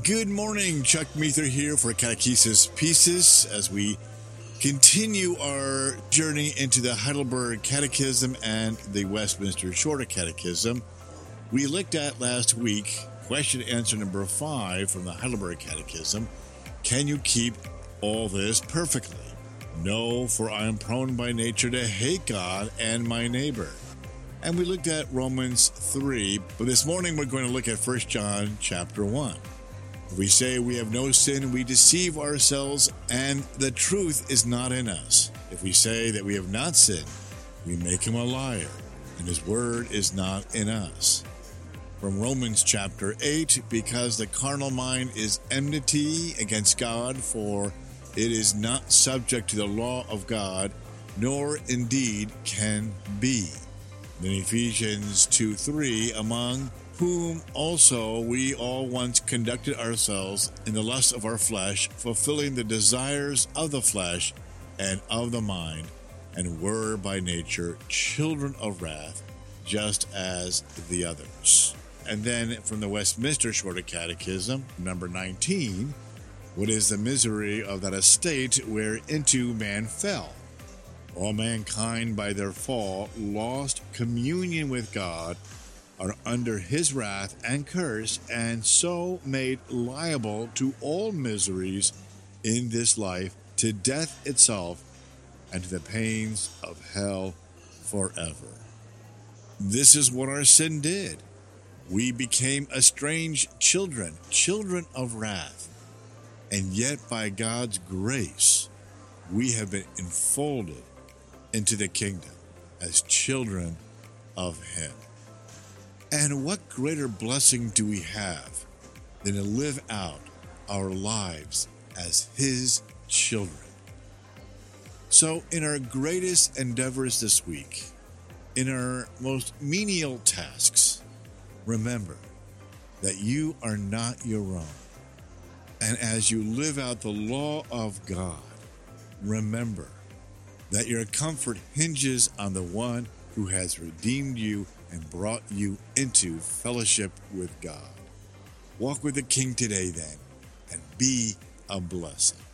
Good morning, Chuck Mather here for Catechesis Pieces as we continue our journey into the Heidelberg Catechism and the Westminster Shorter Catechism. We looked at last week question and answer number 5 from the Heidelberg Catechism. Can you keep all this perfectly? No, for I am prone by nature to hate God and my neighbor. And we looked at Romans 3, but this morning we're going to look at 1 John chapter 1. If we say we have no sin, we deceive ourselves, and the truth is not in us. If we say that we have not sinned, we make him a liar, and his word is not in us. From Romans chapter 8, because the carnal mind is enmity against God, for it is not subject to the law of God, nor indeed can be. Then Ephesians 2:3, among whom also we all once conducted ourselves in the lust of our flesh, fulfilling the desires of the flesh and of the mind, and were by nature children of wrath, just as the others. And then from the Westminster Shorter Catechism, number 19, what is the misery of that estate whereinto man fell? All mankind by their fall lost communion with God, are under his wrath and curse, and so made liable to all miseries in this life, to death itself, and to the pains of hell forever. This is what our sin did. We became estranged children of wrath, and yet by God's grace, we have been enfolded into the kingdom as children of him. And what greater blessing do we have than to live out our lives as his children? So in our greatest endeavors this week, in our most menial tasks, remember that you are not your own. And as you live out the law of God, remember that your comfort hinges on the one who has redeemed you and brought you into fellowship with God. Walk with the King today then, and be a blessing.